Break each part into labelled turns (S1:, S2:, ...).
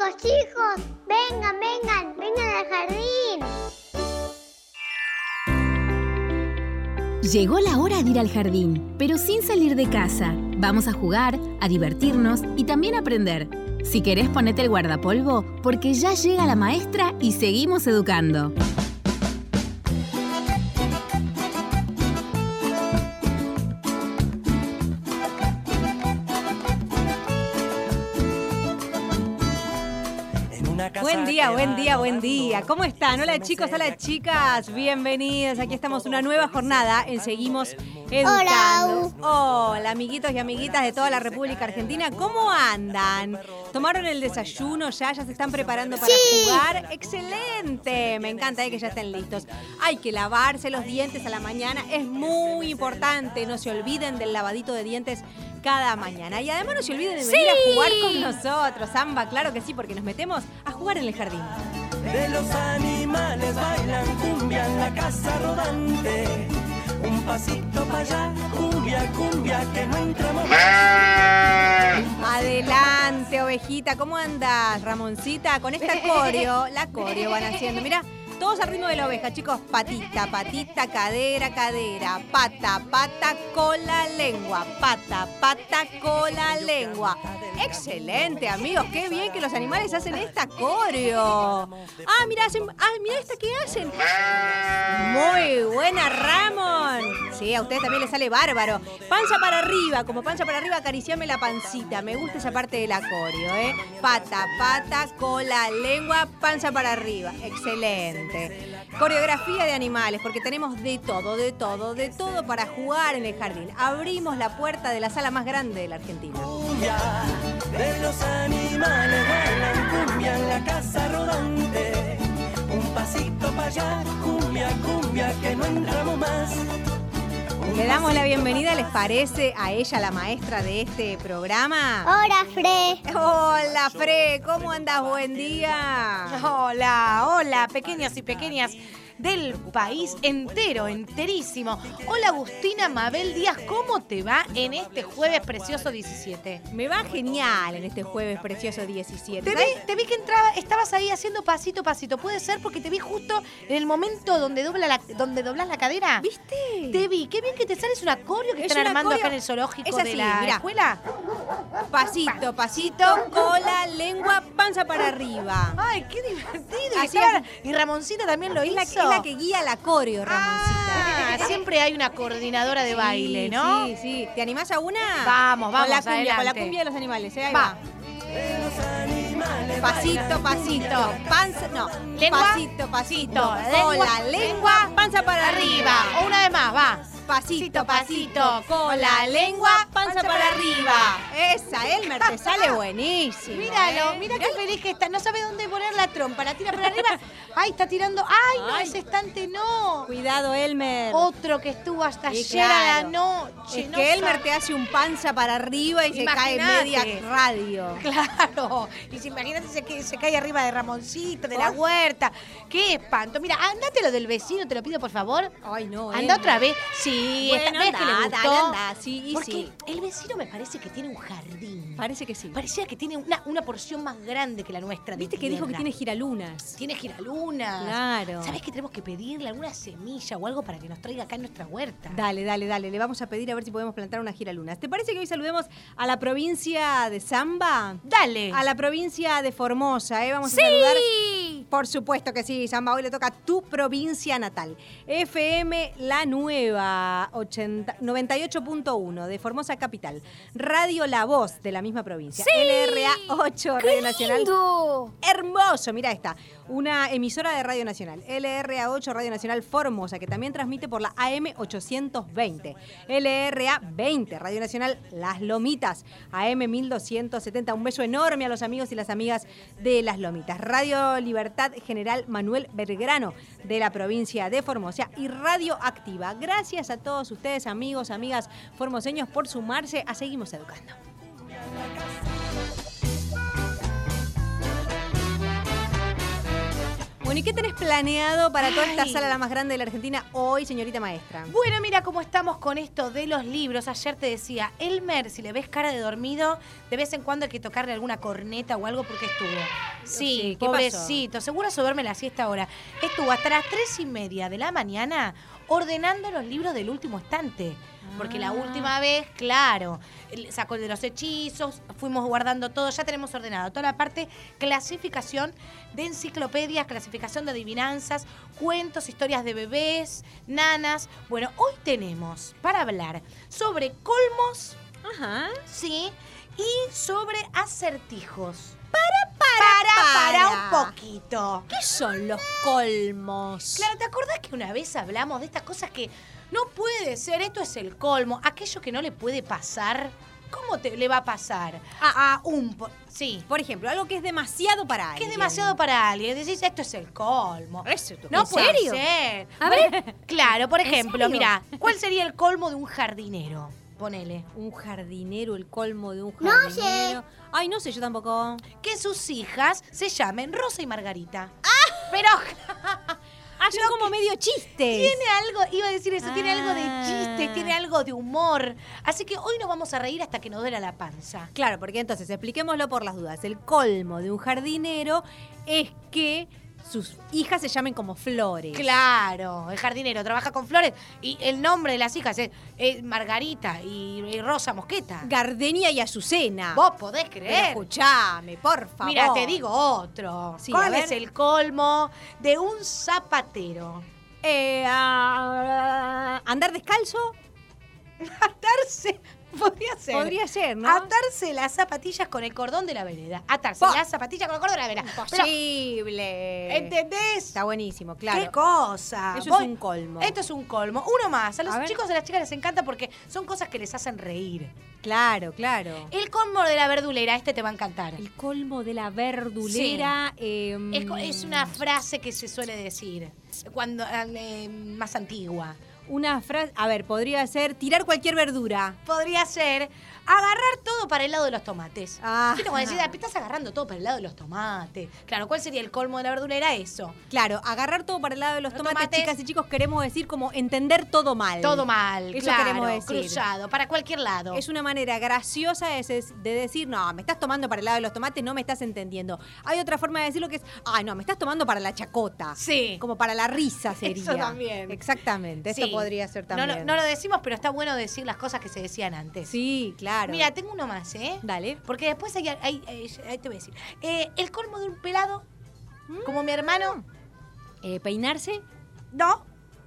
S1: chicos, vengan al jardín.
S2: Llegó la hora de ir al jardín, pero sin salir de casa. Vamos a jugar, a divertirnos y también a aprender. Si querés, ponete el guardapolvo, porque ya llega la maestra y seguimos educando.
S3: Buen día. ¿Cómo están? Hola chicos, hola chicas. Bienvenidos. Aquí estamos una nueva jornada en Seguimos Educando. Hola, amiguitos y amiguitas de toda la República Argentina. ¿Cómo andan? ¿Tomaron el desayuno ya? ¿Ya se están preparando para jugar? ¡Excelente! Me encanta que ya estén listos. Hay que lavarse los dientes a la mañana. Es muy importante. No se olviden del lavadito de dientes cada mañana. Y además no se olviden de venir a jugar con nosotros, Samba, claro que sí, porque nos metemos a jugar en el jardín.
S4: De los animales bailan cumbia en la casa rodante. Un pasito para allá, cumbia, cumbia, que no entramos más.
S3: Adelante, ovejita, ¿cómo andas, Ramoncita? Con esta coreo, la coreo van haciendo, mira. Todos al ritmo de la oveja, chicos. Patita, patita, cadera, cadera. Pata, pata, cola, lengua. Pata, pata, cola, lengua. Excelente, amigos. Qué bien que los animales hacen esta coreo. Mira esta que hacen. Muy buena, Ramón. Sí, a ustedes también les sale bárbaro. Panza para arriba, como panza para arriba, acariciame la pancita. Me gusta esa parte de la coreo, ¿eh? Pata, pata, cola, lengua, panza para arriba. Excelente. Coreografía de animales, porque tenemos de todo para jugar en el jardín. Abrimos la puerta de la sala más grande de la Argentina.
S4: Cumbia, de los animales bailan cumbia en la casa rodante. Un pasito para allá, cumbia, cumbia, que no entramos más.
S3: Le damos la bienvenida, ¿les parece? A ella, la maestra de este programa.
S1: Hola, Fre.
S3: Hola, Fre, ¿cómo andas? Buen día.
S5: Hola, pequeños y pequeñas del país entero, enterísimo. Hola, Agustina Mabel Díaz, ¿cómo te va en este jueves precioso 17?
S3: Me va genial en este jueves precioso 17.
S5: Te vi que estabas ahí haciendo pasito a pasito. ¿Puede ser? Porque te vi justo en el momento donde doblás la cadera.
S3: ¿Viste?
S5: Te vi. Qué bien que te sales una coreo que están armando acá en el zoológico de la escuela.
S3: Pasito, pasito, cola, lengua, panza para arriba.
S5: Ay, qué divertido.
S3: Así
S5: Y Ramoncita también lo hizo.
S3: Es la que guía la coreo, Ramoncita.
S5: Siempre hay una coordinadora de baile, ¿no?
S3: Sí. ¿Te animás a una?
S5: Vamos,
S3: con la cumbia de los animales, Ahí va. Pasito, pasito, panza, no.
S5: Lengua,
S3: pasito, cola, lengua, panza para arriba.
S5: O una vez más, va.
S3: Pasito, cola, lengua, panza para arriba. Esa, Elmer, te sale buenísimo.
S5: Míralo, mira qué feliz que está. No sabe dónde poner la trompa, la tira para arriba. Ay, está tirando. Ay, no, ese estante no.
S3: Cuidado, Elmer.
S5: Otro que estuvo hasta ayer a la noche.
S3: Es que Elmer te hace un panza para arriba y se cae media radio.
S5: Claro. Y imagínate se cae arriba de Ramoncito, de la huerta. Qué espanto. Mira, andate lo del vecino, te lo pido, por favor.
S3: Ay, no,
S5: Anda
S3: Elmer.
S5: otra vez. Sí,
S3: bueno,
S5: esta vez que le gustó.
S3: Anda, sí.
S5: Porque el vecino me parece que tiene un jardín.
S3: Parece que sí.
S5: Parecía que tiene una porción más grande que la nuestra.
S3: Viste que dijo que tiene giralunas.
S5: Tiene giralunas.
S3: Claro.
S5: ¿Sabés que tenemos que pedirle alguna semilla o algo para que nos traiga acá en nuestra huerta?
S3: Dale. Le vamos a pedir a ver si podemos plantar unas giralunas. ¿Te parece que hoy saludemos a la provincia de Zamba?
S5: Dale.
S3: A la provincia de Formosa, Vamos a saludar. Por supuesto que sí, Zamba. Hoy le toca a tu provincia natal. FM La Nueva, 98.1 de Formosa Capital. Radio La Voz de la misma provincia. LRA 8, Radio Nacional. Hermoso, mira esta. Una emisora de Radio Nacional. LRA 8, Radio Nacional Formosa, que también transmite por la AM 820. LRA 20, Radio Nacional Las Lomitas, AM 1270. Un beso enorme a los amigos y las amigas de Las Lomitas. Radio Libertad General Manuel Belgrano de la provincia de Formosa y Radio Activa. Gracias a todos ustedes, amigos, amigas formoseños, por sumarse a Seguimos Educando. Bueno, ¿y qué tenés planeado para toda esta
S5: Ay.
S3: sala la más grande de la Argentina hoy, señorita maestra?
S5: Bueno, mira cómo estamos con esto de los libros. Ayer te decía, Elmer, si le ves cara de dormido, de vez en cuando hay que tocarle alguna corneta o algo porque estuvo. Sí,
S3: ¿qué
S5: pobrecito. Seguro se duerme la siesta ahora. Estuvo hasta las 3:30 de la mañana ordenando los libros del último estante. Porque la última vez, claro, sacó el de los hechizos, fuimos guardando todo, ya tenemos ordenado toda la parte clasificación de enciclopedias, clasificación de adivinanzas, cuentos, historias de bebés, nanas. Bueno, hoy tenemos para hablar sobre colmos,
S3: Ajá.
S5: sí, y sobre acertijos.
S3: Para
S5: un poquito.
S3: ¿Qué son los colmos?
S5: Claro, ¿te acordás que una vez hablamos de estas cosas que no puede ser, esto es el colmo, aquello que no le puede pasar? ¿Cómo le va a pasar a sí,
S3: Por ejemplo, algo que es demasiado para
S5: que
S3: alguien.
S5: es demasiado para alguien? Decís, esto es el colmo. No
S3: ¿En
S5: puede
S3: serio?
S5: ser.
S3: A ver.
S5: Claro, por ejemplo,
S3: serio?
S5: mira, ¿cuál sería el colmo de un jardinero? Ponele.
S3: Un jardinero, el colmo de un
S1: No
S3: jardinero. Ay, no sé, yo tampoco.
S5: Que sus hijas se llamen Rosa y Margarita. Pero
S3: Son como medio chistes.
S5: tiene algo, iba a decir eso, tiene algo de
S3: Ah.
S5: chistes, tiene algo de humor. Así que hoy nos vamos a reír hasta que nos duela la panza.
S3: Claro, porque entonces, expliquémoslo por las dudas. El colmo de un jardinero es que sus hijas se llamen como Flores.
S5: Claro, el jardinero trabaja con flores y el nombre de las hijas es Margarita y Rosa Mosqueta.
S3: Gardenia y Azucena.
S5: Vos podés
S3: Pero
S5: creer.
S3: escuchame, por favor.
S5: Mira, te digo otro.
S3: Sí,
S5: ¿Cuál
S3: a ver.
S5: es el colmo de un zapatero?
S3: Andar descalzo
S5: Atarse, podría ser.
S3: podría ser, ¿no?
S5: Atarse las zapatillas con el cordón de la vereda. Atarse
S3: Po.
S5: las zapatillas con el cordón de la vereda.
S3: Imposible.
S5: Pero, ¿entendés?
S3: Está buenísimo, claro.
S5: ¿Qué cosa?
S3: Eso
S5: Vos-
S3: es un colmo.
S5: Esto es un colmo. Uno más. A los
S3: A ver.
S5: chicos y a las chicas les encanta porque son cosas que les hacen reír.
S3: Claro, claro.
S5: El colmo de la verdulera, este te va a encantar.
S3: El colmo de la verdulera.
S5: Es una frase que se suele decir cuando más antigua.
S3: Una frase. A ver, podría ser tirar cualquier verdura.
S5: Podría ser agarrar todo para el lado de los tomates.
S3: Ah.
S5: ¿Viste como decís, estás agarrando todo para el lado de los tomates? Claro, ¿cuál sería el colmo de la verdulera? Eso.
S3: Claro, agarrar todo para el lado de los
S5: Los
S3: tomates,
S5: tomates.
S3: chicas y chicos, queremos decir como entender todo mal.
S5: Todo mal,
S3: Eso
S5: claro,
S3: queremos decir.
S5: cruzado, para cualquier lado.
S3: Es una manera graciosa de decir, no, me estás tomando para el lado de los tomates, no me estás entendiendo. Hay otra forma de decirlo que es, ay, no, me estás tomando para la chacota.
S5: Sí.
S3: Como para la risa sería.
S5: Eso también.
S3: Exactamente,
S5: Sí.
S3: eso podría ser también.
S5: No lo decimos, pero está bueno decir las cosas que se decían antes.
S3: Sí, claro.
S5: Mira, tengo uno más, ¿eh?
S3: Dale.
S5: Porque después ahí te voy a decir. El colmo de un pelado, como mi hermano,
S3: Peinarse.
S5: no.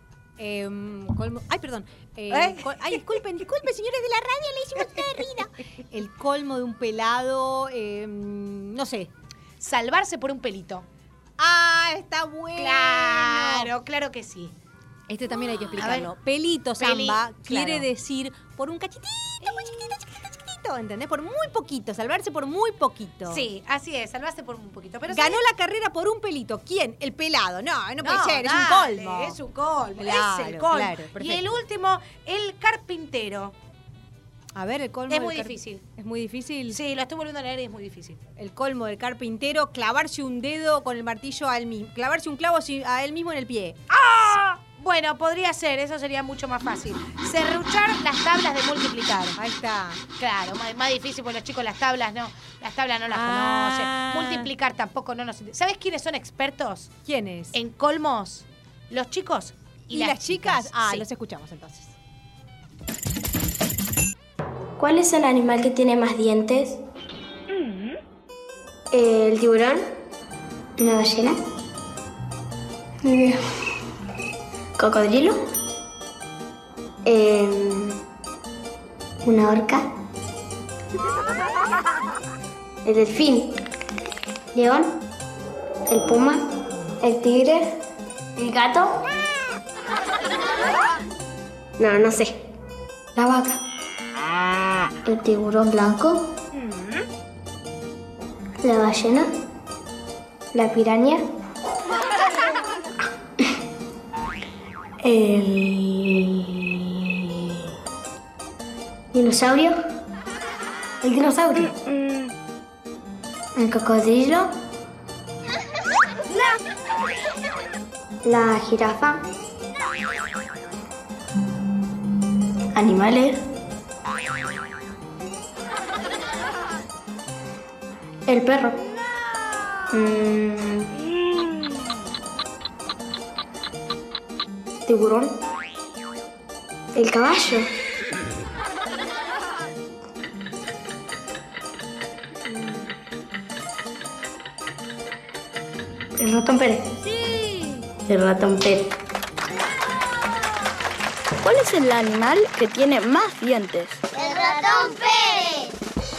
S3: Colmo. Ay, perdón. Ay, disculpen, señores de la radio, le hicimos terrible. El colmo de un pelado, no sé.
S5: Salvarse por un pelito.
S3: Ah, está bueno.
S5: Claro que sí.
S3: Este también hay que
S5: A
S3: explicarlo.
S5: ver.
S3: Pelito, samba, quiere
S5: claro.
S3: decir por un cachitito, muy chiquitito, ¿entendés? Por muy poquito, salvarse por muy poquito.
S5: Sí, así es, salvarse por un poquito. Pero
S3: Ganó
S5: ¿sabes?
S3: la carrera por un pelito. ¿Quién? El pelado. No puede
S5: No,
S3: ser, es
S5: dale,
S3: un colmo.
S5: Es un colmo,
S3: Claro,
S5: es el colmo.
S3: claro,
S5: y
S3: perfecto.
S5: el último, el carpintero.
S3: A ver, el colmo
S5: Es
S3: del
S5: muy difícil.
S3: ¿Es muy difícil?
S5: Sí, lo estoy volviendo a leer y es muy difícil.
S3: El colmo del carpintero, clavarse un dedo con el martillo a él mismo. Clavarse un clavo a él mismo en el pie.
S5: ¡Ah! Bueno, podría ser, eso sería mucho más fácil. Serruchar las tablas de multiplicar.
S3: Ahí está.
S5: Claro, más difícil porque los chicos las tablas no las
S3: Ah.
S5: conocen. Multiplicar tampoco no nos... ¿Sabes quiénes son expertos
S3: ¿Quién es?
S5: en colmos? Los chicos
S3: ¿Y las chicas? Ah,
S5: Sí.
S3: los escuchamos entonces.
S6: ¿Cuál es el animal que tiene más dientes? ¿El tiburón? ¿Una ballena? ¿Cocodrilo? ¿Una orca? ¿El delfín? ¿León? ¿El puma? ¿El tigre? ¿El gato? No sé. La vaca. ¿El tiburón blanco? ¿La ballena? ¿La piraña? ¿El dinosaurio? ¿El dinosaurio? ¿El cocodrilo? La jirafa. Animales. El perro. Tiburón. El caballo. El ratón Pérez.
S1: Sí.
S6: El ratón Pérez.
S7: ¿Cuál es el animal que tiene más dientes?
S1: El ratón Pérez.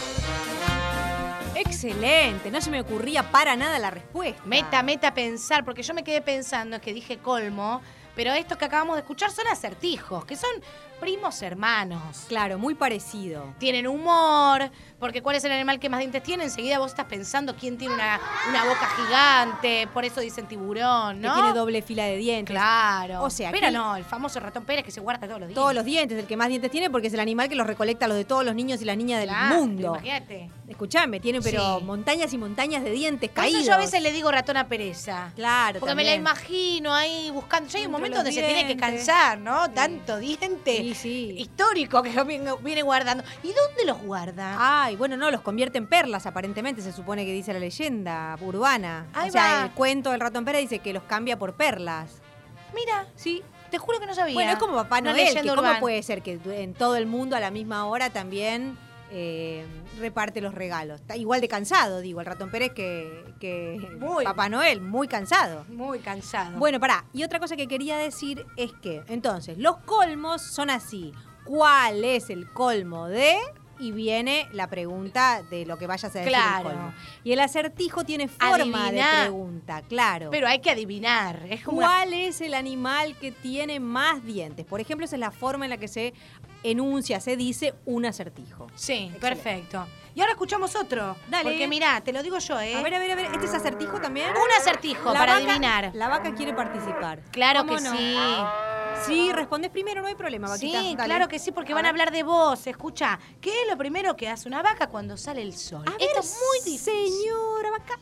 S3: Excelente, no se me ocurría para nada la respuesta.
S5: Meta a pensar, porque yo me quedé pensando, es que dije colmo, pero estos que acabamos de escuchar son acertijos, que son primos hermanos.
S3: Claro, muy parecido.
S5: Tienen humor, porque ¿cuál es el animal que más dientes tiene? Enseguida vos estás pensando quién tiene una boca gigante, por eso dicen tiburón, ¿no?
S3: Que tiene doble fila de dientes.
S5: Claro.
S3: O sea,
S5: pero
S3: aquí-
S5: no, el famoso ratón Pérez que se guarda todos los dientes.
S3: Todos los dientes, el que más dientes tiene porque es el animal que los recolecta los de todos los niños y las niñas del
S5: Claro,
S3: mundo.
S5: Imagínate.
S3: Escuchame, tiene pero
S5: Sí.
S3: montañas y montañas de dientes
S5: Por
S3: caídos.
S5: eso yo a veces le digo ratón a pereza.
S3: Claro,
S5: Porque me la
S3: también.
S5: imagino ahí buscando. Ya hay un
S3: Entre
S5: momento
S3: los
S5: donde se tiene que
S3: dientes.
S5: cansar, ¿no? Tanto diente
S3: Sí, sí.
S5: histórico que viene guardando. ¿Y dónde los guarda?
S3: Ay, bueno, no, los convierte en perlas, aparentemente, se supone que dice la leyenda urbana.
S5: Ahí
S3: o sea,
S5: va.
S3: el cuento del ratón Pérez dice que los cambia por perlas.
S5: Mira,
S3: Sí.
S5: te juro que no sabía.
S3: Bueno, es como Papá
S5: Una
S3: Noel, que
S5: leyenda
S3: cómo
S5: urbana.
S3: puede ser que en todo el mundo a la misma hora también reparte los regalos. Está igual de cansado, digo, el ratón Pérez que
S5: Muy.
S3: Papá Noel, muy cansado.
S5: Muy cansado.
S3: Bueno, pará, y otra cosa que quería decir es que, entonces, los colmos son así. ¿Cuál es el colmo de...? Y viene la pregunta de lo que vayas a decir
S5: Claro.
S3: el colmo. Y el acertijo tiene forma
S5: Adiviná.
S3: de pregunta, claro.
S5: Pero hay que adivinar. Es como una-
S3: ¿Cuál es el animal que tiene más dientes? Por ejemplo, esa es la forma en la que se enuncia, se dice un acertijo.
S5: Sí,
S3: Excelente.
S5: perfecto. Y ahora escuchamos otro.
S3: Dale.
S5: Porque mirá, te lo digo yo, ¿eh?
S3: A ver, ¿este es acertijo también?
S5: Un acertijo
S3: La
S5: para
S3: vaca-
S5: adivinar.
S3: La vaca quiere participar.
S5: Claro
S3: ¿Cómo
S5: que
S3: no?
S5: sí.
S3: Sí, respondes primero, no hay problema, vaquita.
S5: Sí,
S3: Dale.
S5: claro que sí, porque van a hablar de vos. Escucha, ¿qué es lo primero que hace una vaca cuando sale el sol?
S3: A
S5: Esto
S3: ver,
S5: es muy difícil.
S3: señora vaca.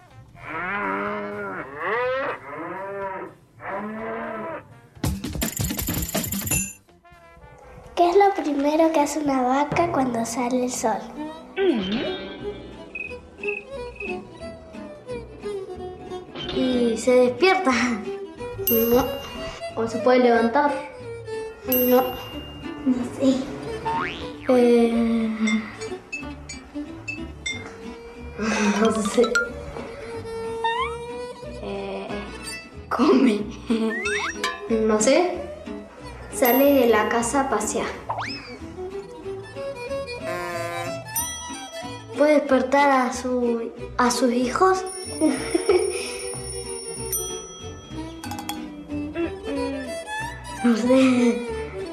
S6: ¿Qué es lo primero que hace una vaca cuando sale el sol? Y se despierta. No. ¿O se puede levantar? No. No sé. No sé. Come. No sé. Sale de la casa a pasear. ¿Puede despertar a sus hijos? No sé.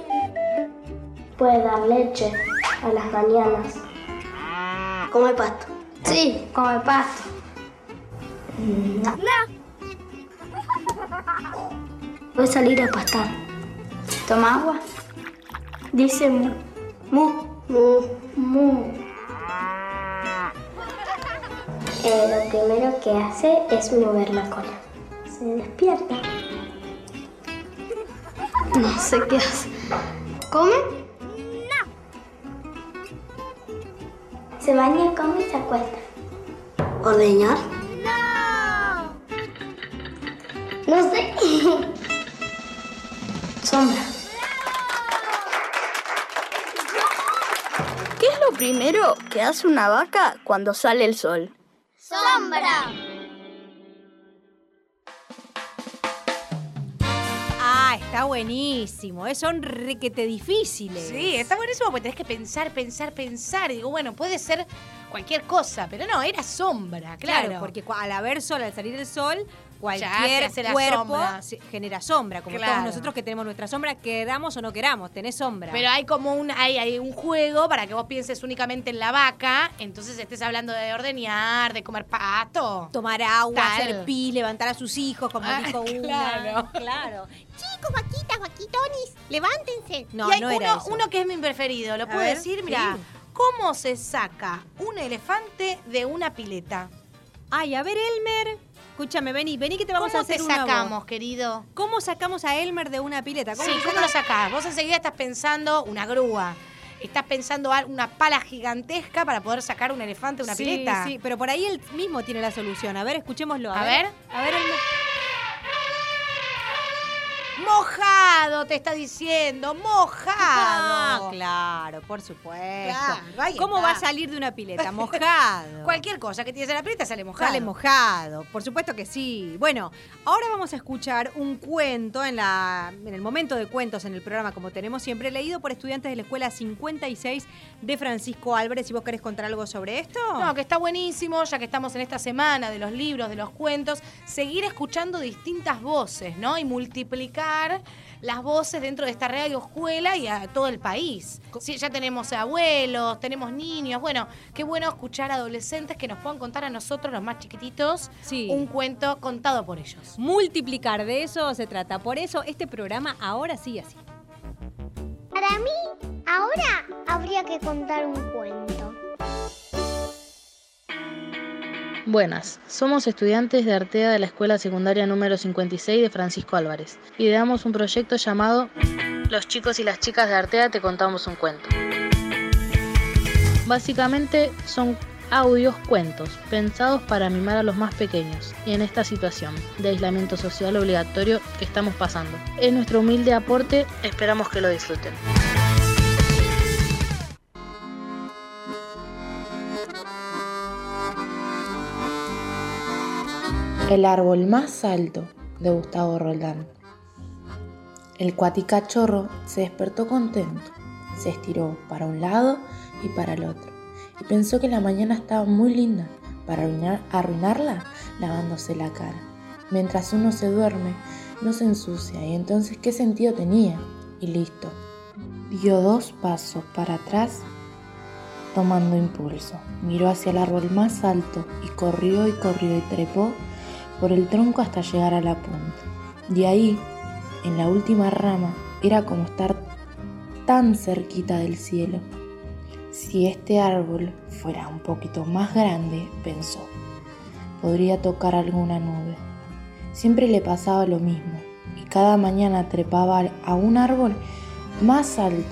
S6: Puede dar leche a las mañanas. Come pasto. Sí, come pasto. No. Puede salir a pastar. ¿Toma agua? Dice mu. Lo primero que hace es mover la cola. Se despierta. No sé qué hace. ¿Come? No. Se baña, come y se acuesta. ¿Ordeñar? No. No sé. Sombra.
S7: ¿Qué es lo primero que hace una vaca cuando sale el sol?
S1: Sombra.
S3: Ah, está buenísimo. Son requete difíciles.
S5: Sí, está buenísimo porque tenés que pensar. Y digo, bueno, puede ser cualquier cosa, pero no, era sombra, claro.
S3: Porque al haber sol, al salir el sol,
S5: Ya
S3: cualquier
S5: se hace la
S3: cuerpo
S5: sombra.
S3: genera sombra. Como
S5: Claro.
S3: todos nosotros que tenemos nuestra sombra, queramos o no queramos, tenés sombra.
S5: Pero hay como hay un juego para que vos pienses únicamente en la vaca, entonces estés hablando de ordeñar, de comer pasto.
S3: Tomar agua,
S5: Tal.
S3: hacer pis, levantar a sus hijos, como
S5: Ah,
S3: dijo una.
S5: claro.
S3: Claro.
S1: Chicos, vaquitas, vaquitonis, levántense.
S3: No,
S5: y hay
S3: no era
S5: uno,
S3: eso.
S5: uno que es mi preferido, ¿lo puedo
S3: ver,
S5: decir? Mira,
S3: sí.
S5: ¿cómo se saca un elefante de una pileta?
S3: Ay, a ver, Elmer. Escúchame, vení que te vamos a
S5: ¿Cómo
S3: hacer
S5: te
S3: una
S5: sacamos,
S3: voz.
S5: querido?
S3: ¿Cómo sacamos a Elmer de una pileta?
S5: Sí, ¿cómo lo sacás? Vos enseguida estás pensando una grúa. Estás pensando una pala gigantesca para poder sacar un elefante de una pileta.
S3: Sí, pero por ahí él mismo tiene la solución. A ver, escuchémoslo.
S5: A ver.
S3: A ver, Elmer.
S5: Mojado, te está diciendo, mojado.
S3: Claro, por supuesto.
S5: Claro, ahí
S3: ¿Cómo
S5: está.
S3: va a salir de una pileta? Mojado.
S5: Cualquier cosa que tienes en la pileta sale mojado.
S3: Sale mojado, por supuesto que sí. Bueno, ahora vamos a escuchar un cuento en el momento de cuentos en el programa, como tenemos siempre, leído por estudiantes de la Escuela 56 de Francisco Álvarez. Si vos querés contar algo sobre esto.
S5: No, que está buenísimo, ya que estamos en esta semana de los libros, de los cuentos, seguir escuchando distintas voces, ¿no? Y multiplicar las voces dentro de esta radio escuela y a todo el país. Sí, ya tenemos abuelos, tenemos niños. Bueno, qué bueno escuchar a adolescentes que nos puedan contar a nosotros, los más chiquititos, un cuento contado por ellos.
S3: Multiplicar, de eso se trata. Por eso este programa ahora sigue así.
S1: Para mí, ahora habría que contar un cuento.
S8: Buenas, somos estudiantes de Artea de la Escuela Secundaria número 56 de Francisco Álvarez. Ideamos un proyecto llamado Los chicos y las chicas de Artea te contamos un cuento. Básicamente son audios cuentos pensados para mimar a los más pequeños y en esta situación de aislamiento social obligatorio que estamos pasando. Es nuestro humilde aporte, esperamos que lo disfruten. El árbol más alto, de Gustavo Roldán. El cuaticachorro se despertó contento, se estiró para un lado y para el otro, y pensó que la mañana estaba muy linda para arruinarla lavándose la cara. Mientras uno se duerme, no se ensucia, y entonces ¿qué sentido tenía? Y listo. Dio 2 pasos para atrás, tomando impulso. Miró hacia el árbol más alto y corrió y trepó por el tronco hasta llegar a la punta. De ahí, en la última rama, era como estar tan cerquita del cielo. Si este árbol fuera un poquito más grande, pensó, podría tocar alguna nube. Siempre le pasaba lo mismo, y cada mañana trepaba a un árbol más alto.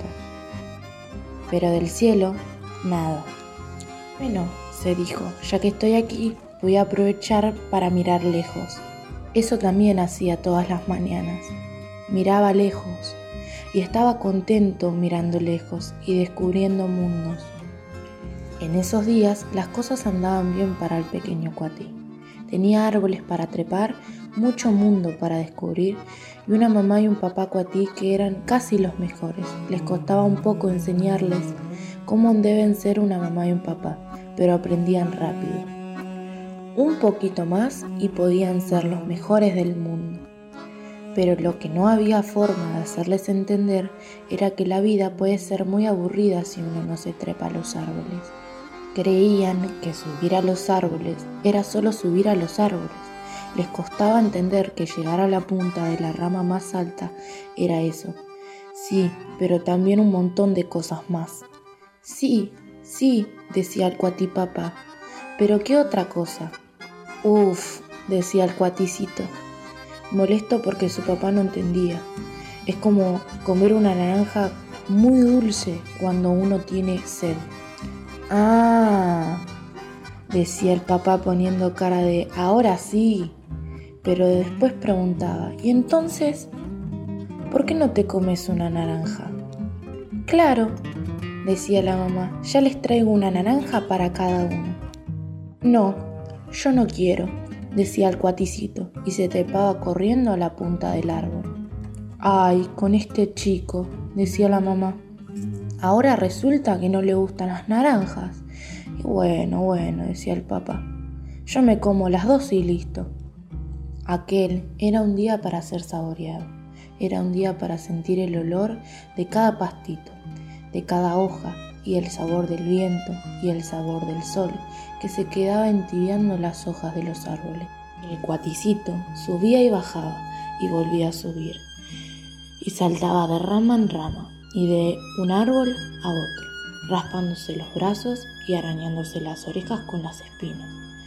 S8: Pero del cielo, nada. Bueno, se dijo, ya que estoy aquí, voy a aprovechar para mirar lejos. Eso también hacía todas las mañanas. Miraba lejos y estaba contento mirando lejos y descubriendo mundos. En esos días las cosas andaban bien para el pequeño cuatí. Tenía árboles para trepar, mucho mundo para descubrir y una mamá y un papá cuatí que eran casi los mejores. Les costaba un poco enseñarles cómo deben ser una mamá y un papá, pero aprendían rápido. Un poquito más y podían ser los mejores del mundo. Pero lo que no había forma de hacerles entender era que la vida puede ser muy aburrida si uno no se trepa a los árboles. Creían que subir a los árboles era solo subir a los árboles. Les costaba entender que llegar a la punta de la rama más alta era eso. Sí, pero también un montón de cosas más. Sí, decía el cuatipapá. ¿Pero qué otra cosa? Uf, decía el cuaticito, molesto porque su papá no entendía. Es como comer una naranja muy dulce cuando uno tiene sed. Ah, decía el papá poniendo cara de ahora sí, pero después preguntaba, ¿y entonces por qué no te comes una naranja? Claro, decía la mamá, ya les traigo una naranja para cada uno. No, yo no quiero, decía el cuaticito y se trepaba corriendo a la punta del árbol. Ay, con este chico, decía la mamá. Ahora resulta que no le gustan las naranjas. Y bueno, decía el papá. Yo me como las 2 y listo. Aquel era un día para ser saboreado. Era un día para sentir el olor de cada pastito, de cada hoja y el sabor del viento y el sabor del sol que se quedaba entibiando las hojas de los árboles. El cuaticito subía y bajaba y volvía a subir y saltaba de rama en rama y de un árbol a otro, raspándose los brazos y arañándose las orejas con las espinas.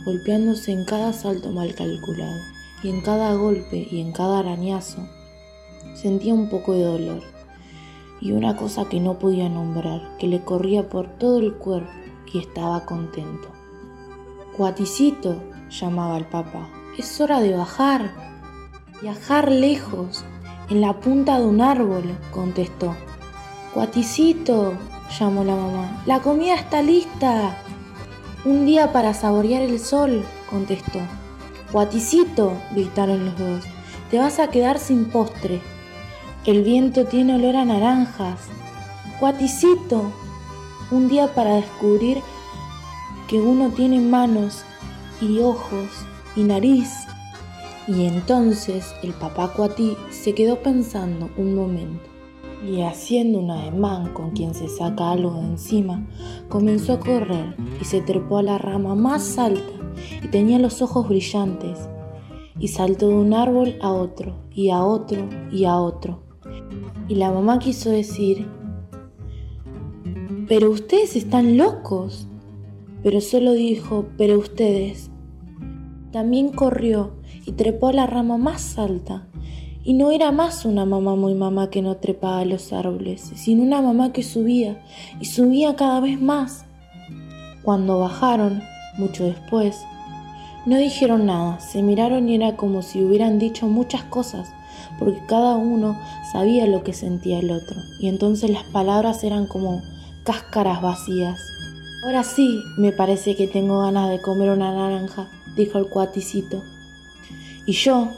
S8: golpeándose en cada salto mal calculado, y en cada golpe y en cada arañazo sentía un poco de dolor, y una cosa que no podía nombrar, que le corría por todo el cuerpo, y estaba contento. «Cuaticito», llamaba al papá, «es hora de bajar». «Viajar lejos, en la punta de un árbol», contestó. «Cuaticito», llamó la mamá, «la comida está lista». «Un día para saborear el sol», contestó. «Cuaticito», gritaron los dos, «te vas a quedar sin postre. El viento tiene olor a naranjas». «Cuaticito», «un día para descubrir que uno tiene manos y ojos y nariz». Y entonces el papá Cuatí se quedó pensando un momento y, haciendo un ademán con quien se saca algo de encima, comenzó a correr y se trepó a la rama más alta y tenía los ojos brillantes y saltó de un árbol a otro y a otro y a otro. Y la mamá quiso decir: «¿Pero ustedes están locos?», pero solo dijo: «pero ustedes». También corrió y trepó a la rama más alta, y no era más una mamá muy mamá que no trepaba a los árboles, sino una mamá que subía y subía cada vez más. Cuando bajaron, mucho después, no dijeron nada, se miraron y era como si hubieran dicho muchas cosas, porque cada uno sabía lo que sentía el otro, y entonces las palabras eran como cáscaras vacías. «Ahora sí, me parece que tengo ganas de comer una naranja», dijo el Cuaticito. «Y yo»,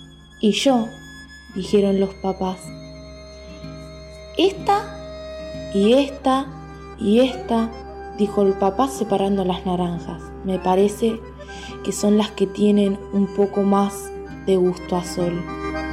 S8: dijeron los papás. «Esta, y esta, y esta», dijo el papá separando las naranjas. «Me parece que son las que tienen un poco más de gusto a sol».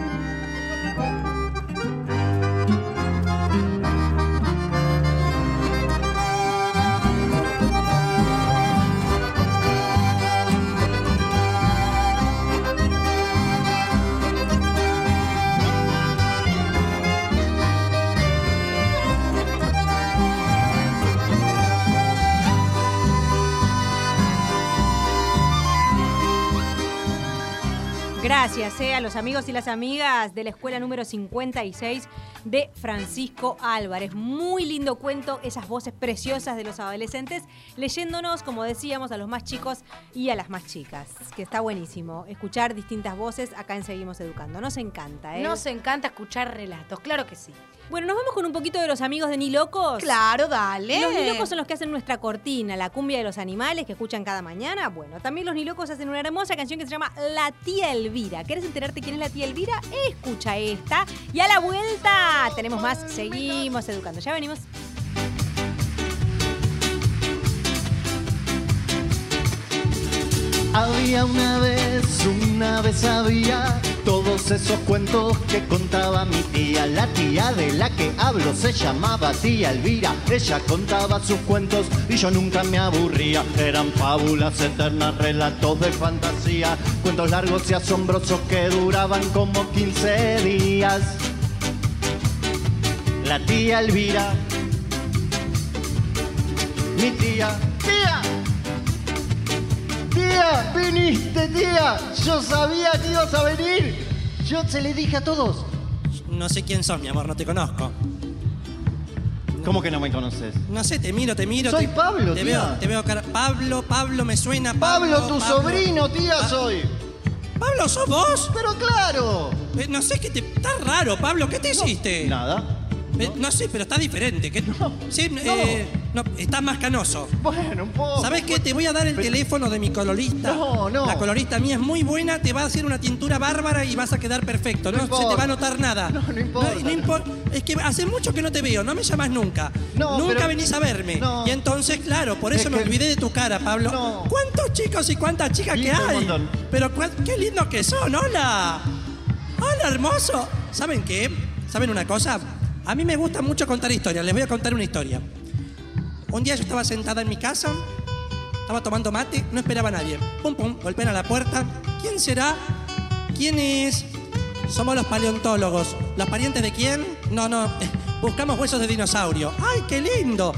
S3: Gracias a los amigos y las amigas de la escuela número 56 de Francisco Álvarez. Muy lindo cuento, esas voces preciosas de los adolescentes leyéndonos, como decíamos, a los más chicos y a las más chicas, que está buenísimo escuchar distintas voces acá en Seguimos Educando. Nos encanta, ¿eh?
S5: Nos encanta escuchar relatos, claro que sí.
S3: Bueno, nos vamos con un poquito de los amigos de Ni Locos.
S5: Claro, dale.
S3: Los Ni Locos son los que hacen nuestra cortina, la cumbia de los animales que escuchan cada mañana. Bueno, también los Ni Locos hacen una hermosa canción que se llama La Tía Elvira. ¿Querés enterarte quién es la Tía Elvira? Escucha esta. Y a la vuelta tenemos más. Seguimos Educando. Ya venimos.
S9: Había una vez había todos esos cuentos que contaba mi tía. La tía de la que hablo se llamaba Tía Elvira. Ella contaba sus cuentos y yo nunca me aburría. Eran fábulas eternas, relatos de fantasía, cuentos largos y asombrosos que duraban como 15 días. La tía Elvira, mi tía. ¡Tía! ¡Tía! ¡Viniste, tía! Yo sabía que ibas a venir. Yo se le dije a todos.
S10: No sé quién sos, mi amor, no te conozco.
S9: ¿Cómo que no me conoces?
S10: No sé, te miro.
S9: Soy Pablo, tía.
S10: Te veo cara. Pablo, me suena.
S9: Pablo, tu sobrino, tía, soy.
S10: ¿Pablo, sos vos?
S9: Pero claro.
S10: No sé, está raro, Pablo, ¿qué te hiciste?
S9: Nada.
S10: No sé, pero está diferente.
S9: No,
S10: sí, no, está más canoso.
S9: Bueno, un poco.
S10: ¿Sabés qué? Te voy a dar el teléfono de mi colorista.
S9: No.
S10: La colorista mía es muy buena, te va a hacer una tintura bárbara y vas a quedar perfecto. No se te va a notar nada.
S9: No importa.
S10: No importa. Es que hace mucho que no te veo, no me llamas nunca. Nunca venís a verme.
S9: No.
S10: Y entonces, claro, por eso me olvidé de tu cara, Pablo.
S9: No.
S10: ¿Cuántos chicos y cuántas chicas que hay? Pero qué lindos que son, hola. Hola, hermoso. ¿Saben qué? ¿Saben una cosa? A mí me gusta mucho contar historias. Les voy a contar una historia. Un día yo estaba sentada en mi casa, estaba tomando mate, no esperaba a nadie. Pum, pum, golpean a la puerta. ¿Quién será? ¿Quién es? Somos los paleontólogos. ¿Los parientes de quién? No, buscamos huesos de dinosaurio. ¡Ay, qué lindo!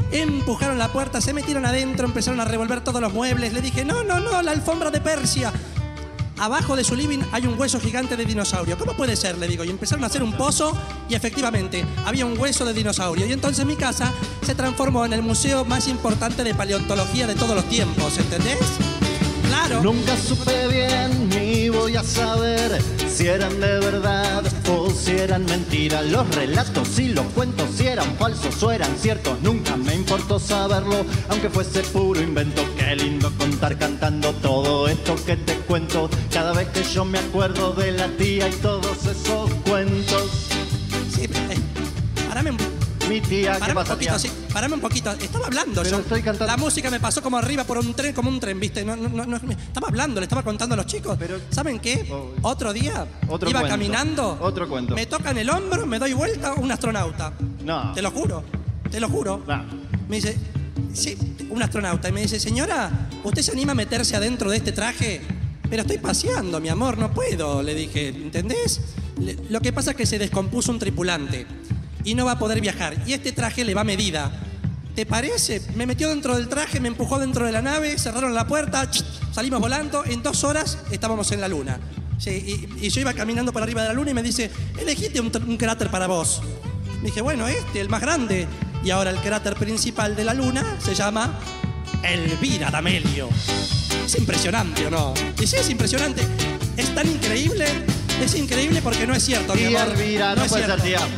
S10: Empujaron la puerta, se metieron adentro, empezaron a revolver todos los muebles. Le dije, no, la alfombra de Persia. Abajo de su living hay un hueso gigante de dinosaurio. ¿Cómo puede ser? Le digo. Y empezaron a hacer un pozo y efectivamente había un hueso de dinosaurio. Y entonces mi casa se transformó en el museo más importante de paleontología de todos los tiempos, ¿entendés? Claro.
S9: Nunca supe bien ni voy a saber si eran de verdad o si eran mentiras. Los relatos y los cuentos, si eran falsos o eran ciertos, nunca me importó saberlo, aunque fuese puro invento. Qué lindo contar cantando todo esto que te cuento. Cada vez que yo me acuerdo de la tía y todos esos cuentos.
S10: Sí, parame un
S9: Mi tía, ¿qué pasa,
S10: poquito,
S9: tía?
S10: sí, parame un poquito. Estaba hablando
S9: Pero
S10: yo.
S9: estoy cantando.
S10: La música me pasó como arriba por un tren, como un tren, ¿viste? No, estaba hablando, le estaba contando a los chicos.
S9: Pero,
S10: ¿saben qué? Otro día
S9: otro
S10: iba
S9: cuento.
S10: caminando.
S9: Otro cuento.
S10: Me tocan el hombro, me doy vuelta, un astronauta.
S9: No.
S10: Te lo juro.
S9: No.
S10: Me dice, sí, un astronauta. Y me dice, señora, ¿usted se anima a meterse adentro de este traje? Pero estoy paseando, mi amor, no puedo, le dije, ¿entendés? Lo que pasa es que se descompuso un tripulante y no va a poder viajar. Y este traje le va a medida. ¿Te parece? Me metió dentro del traje, me empujó dentro de la nave, cerraron la puerta, salimos volando. En 2 horas estábamos en la luna. Sí, y yo iba caminando por arriba de la luna y me dice, elegiste un cráter para vos. Me dije, bueno, el más grande. Y ahora el cráter principal de la luna se llama Elvira D'Amelio. Es impresionante, ¿o no? Y sí, es impresionante. Es tan increíble. Es increíble porque no es cierto, mi
S9: Tía
S10: amor.
S9: Elvira, no puede ser, tía.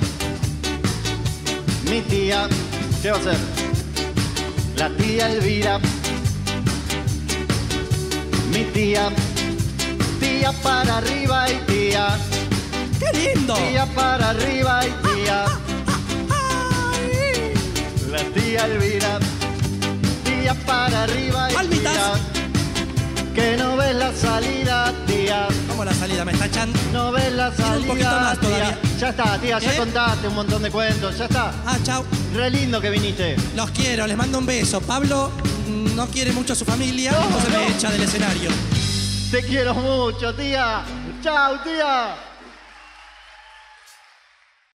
S9: Mi tía, ¿qué va a hacer? La tía Elvira. Mi tía. Tía para arriba y tía.
S10: ¡Qué lindo!
S9: Tía para arriba y tía. La tía Elvira. Tía para arriba y
S10: ¡Palmitas!
S9: tía. Que no ves la salida, tía.
S10: ¿Cómo la salida? ¿Me está echando?
S9: No ves la salida,
S10: un poquito más
S9: tía.
S10: todavía.
S9: Ya está, tía, ya
S10: ¿Eh?
S9: contaste un montón de cuentos, ya está.
S10: Ah, chau.
S9: Re lindo que viniste.
S10: Los quiero, les mando un beso. Pablo no quiere mucho a su familia, entonces me echa del escenario.
S9: Te quiero mucho, tía. Chau, tía.